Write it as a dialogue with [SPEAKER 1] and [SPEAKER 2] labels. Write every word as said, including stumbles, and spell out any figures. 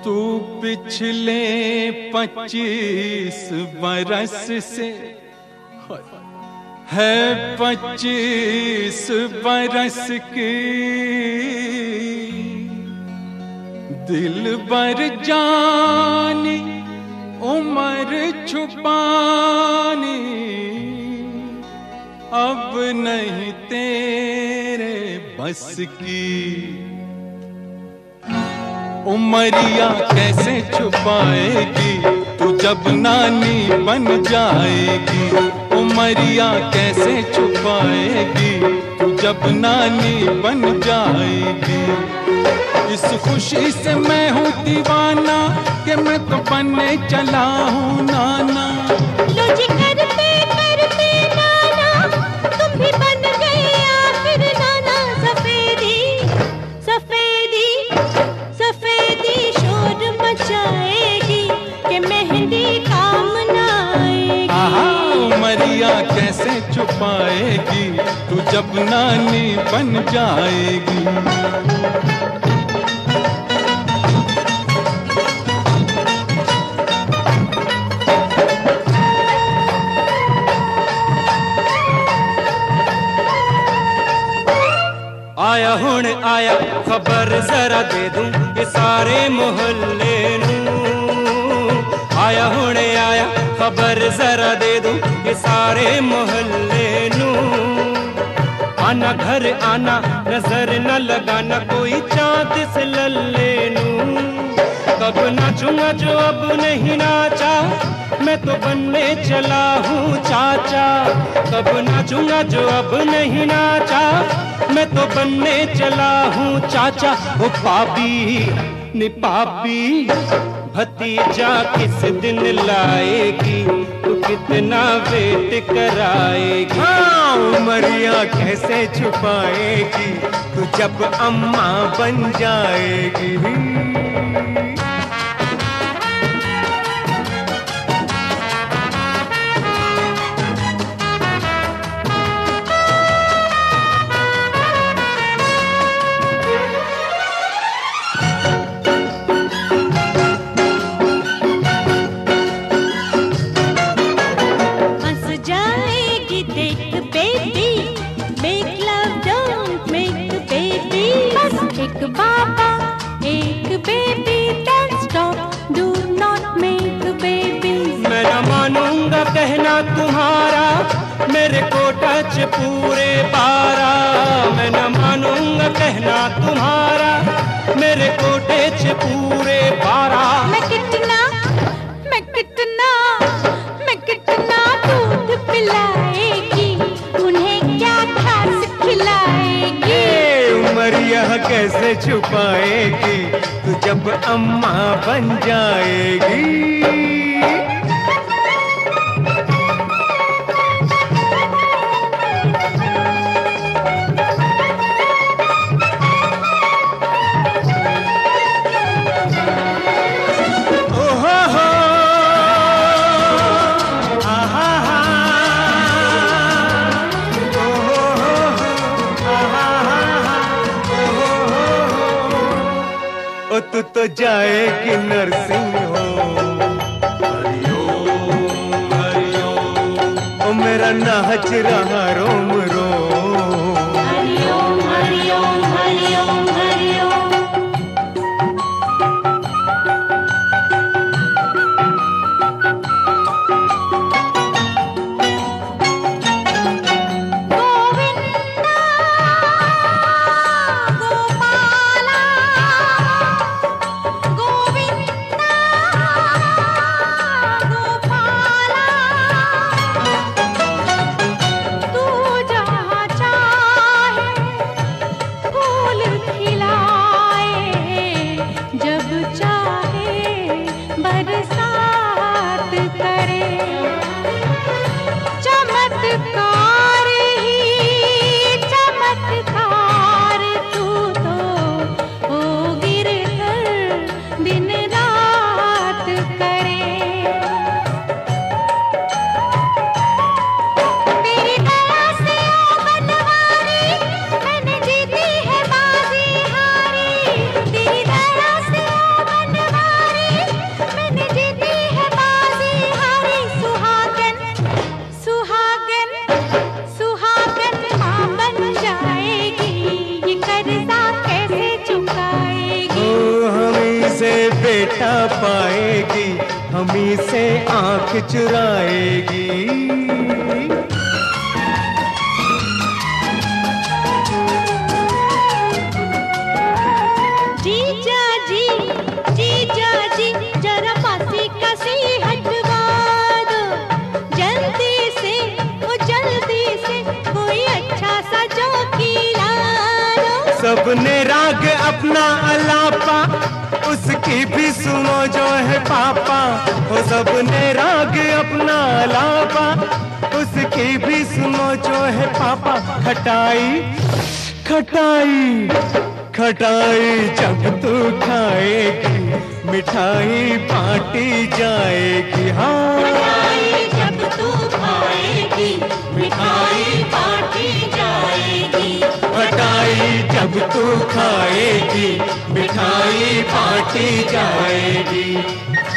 [SPEAKER 1] तू पिछले पच्चीस बरस से है पच्चीस बरस की दिल बर जानी उम्र छुपानी अब नहीं तेरे बस की। उमरिया कैसे छुपाएगी तू जब नानी बन जाएगी। उमरिया कैसे छुपाएगी तू जब नानी बन जाएगी। इस खुशी से मैं हूँ दीवाना कि मैं तो बनने चला हूँ नाना।
[SPEAKER 2] लो जी करते करते नाना तुम भी बन गए आखिर नाना। सफेदी सफेदी सफेदी शोर मचाएगी कि मेहंदी काम न आएगी।
[SPEAKER 1] उमरिया कैसे छुपाएगी तू जब नानी बन जाएगी।
[SPEAKER 3] आया हुण आया खबर जरा दे दूं ये सारे मोहल्ले नूं। आया हुण आया खबर जरा दे दूं ये सारे मोहल्ले नूं। आना घर आना नजर न लगाना कोई चांद से लल्ले नूं। कब नाचूंगा जो अब नहीं नाचा मैं तो बनने चला हूँ चाचा। कब नाचूंगा जो अब नहीं नाचा मैं तो बनने चला हूँ चाचा। वो पापी नि पापी भतीजा किस दिन लाएगी तू कितना वेट कराएगी।
[SPEAKER 4] हाँ उमरिया कैसे छुपाएगी तू जब अम्मा बन जाएगी।
[SPEAKER 2] एक बाबा एक baby don't stop do not make babies।
[SPEAKER 3] मैं न मानूंगा कहना तुम्हारा मेरे को टच पूरे बारह। मैं न मानूंगा कहना तुम्हारा मेरे को टच पूरे बारह।
[SPEAKER 2] मैं कितना मैं कितना मैं कितना दूध पिलाएगी उन्हें क्या खास खिलाएगी।
[SPEAKER 4] उमरिया कैसे छुपाएगी तू जब अम्मा बन जाएगी। ओ तू तो जाएगी नर्सिंग होम। हरिओम हरिओम ओ मेरा नाच रहा रोम रोम।
[SPEAKER 2] हरिओम हरिओम हरिओम हरिओम। तू जा
[SPEAKER 4] पाएगी, हमी से आंख चुराएगी।
[SPEAKER 2] जीजा जी, जीजा जी, जरा पासी का सी हटवा दो, जल्दी से, वो जल्दी से कोई अच्छा सा जोकी ला दो।
[SPEAKER 4] सबने राग अपना अलापा, उसकी भी सुनो जो है पापा। वो सबने राग अपना अलापा, उसकी भी सुनो जो है पापा। खटाई खटाई खटाई जब तू खाएगी, मिठाई बांटी जाएगी। हाँ,
[SPEAKER 2] मिठाई जब तू खाएगी, मिठाई बांटी जाएगी।
[SPEAKER 4] मिठाई जब तू खाएगी, मिठाई बांटी जाएगी।